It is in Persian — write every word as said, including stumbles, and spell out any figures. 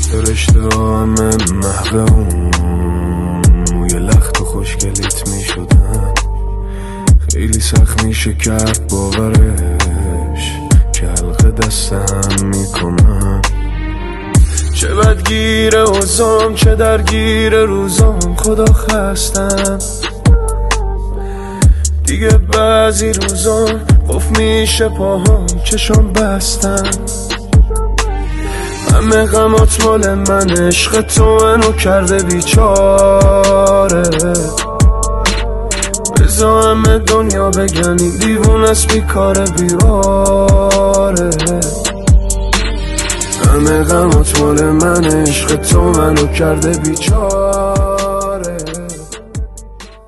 رشته همه محوه اون موی لخت و خوشگلیت می شدن. خیلی سخت میشه کرد باورش که حلقه دست هم میکنم. چه بدگیر اوزام چه درگیر روزام، خدا خستم دیگه. بعضی روزام قف میشه پاهام چشام بستم. همه غمات مال من، عشق تو منو کرده بیچاره. بزا همه دنیا بگن این دیوون است بیکاره بیاره. همه غمات مال من، عشق تو منو کرده بیچاره.